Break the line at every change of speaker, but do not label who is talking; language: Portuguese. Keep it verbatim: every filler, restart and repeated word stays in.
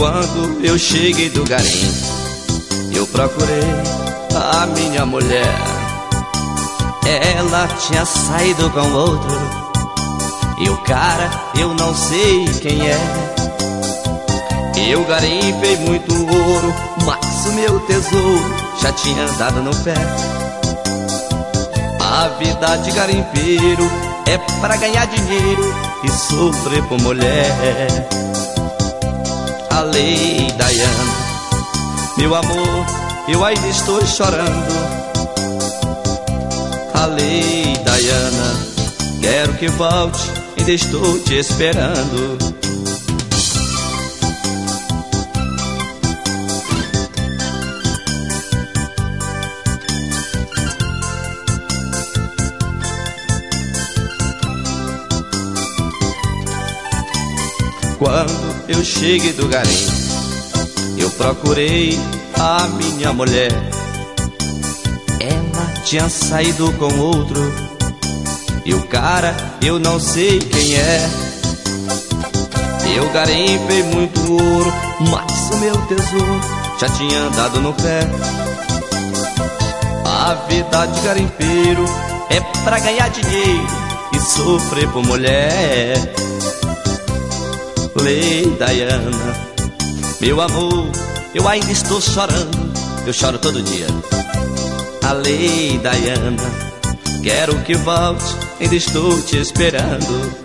Quando eu cheguei do garim, eu procurei a minha mulher. Ela tinha saído com outro, e o cara eu não sei quem é. Eu garimpei muito ouro, mas o meu tesouro já tinha dado no pé. A vida de garimpeiro é pra ganhar dinheiro e sofrer por mulher. A lei Diana, meu amor, eu ainda estou chorando. A lei Diana, quero que volte, ainda estou te esperando. Quando eu cheguei do garim, eu procurei a minha mulher. Ela tinha saído com outro, e o cara eu não sei quem é. Eu garimpei muito ouro, mas o meu tesouro já tinha dado no pé. A vida de garimpeiro é pra ganhar dinheiro e sofrer por mulher. Lei Diana, meu amor, eu ainda estou chorando. Eu choro todo dia. A lei Diana, quero que volte, ainda estou te esperando.